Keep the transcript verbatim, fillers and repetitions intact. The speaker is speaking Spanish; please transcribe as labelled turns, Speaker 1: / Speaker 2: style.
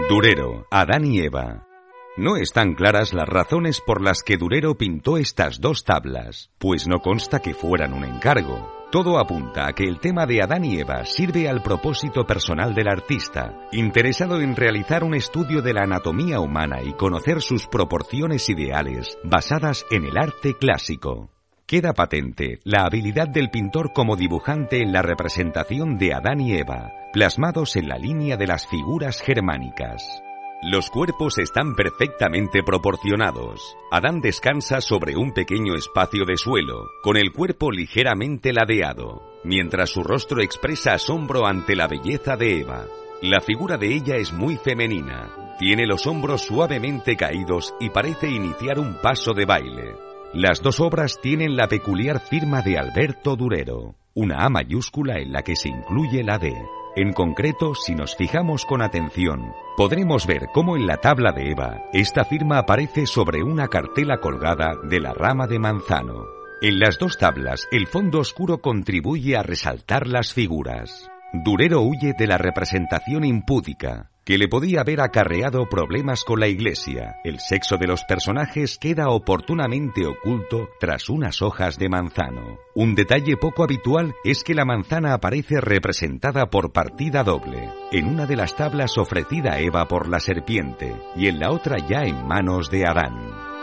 Speaker 1: Durero, Adán y Eva. No están claras las razones por las que Durero pintó estas dos tablas, pues no consta que fueran un encargo. Todo apunta a que el tema de Adán y Eva sirve al propósito personal del artista, interesado en realizar un estudio de la anatomía humana y conocer sus proporciones ideales basadas en el arte clásico. Queda patente la habilidad del pintor como dibujante en la representación de Adán y Eva, plasmados en la línea de las figuras germánicas. Los cuerpos están perfectamente proporcionados. Adán descansa sobre un pequeño espacio de suelo, con el cuerpo ligeramente ladeado, mientras su rostro expresa asombro ante la belleza de Eva. La figura de ella es muy femenina, tiene los hombros suavemente caídos y parece iniciar un paso de baile. Las dos obras tienen la peculiar firma de Alberto Durero, una A mayúscula en la que se incluye la D. En concreto, si nos fijamos con atención, podremos ver cómo en la tabla de Eva, esta firma aparece sobre una cartela colgada de la rama de manzano. En las dos tablas, el fondo oscuro contribuye a resaltar las figuras. Durero huye de la representación impúdica, que le podía haber acarreado problemas con la Iglesia. El sexo de los personajes queda oportunamente oculto tras unas hojas de manzano. Un detalle poco habitual es que la manzana aparece representada por partida doble, en una de las tablas ofrecida a Eva por la serpiente y en la otra ya en manos de Adán.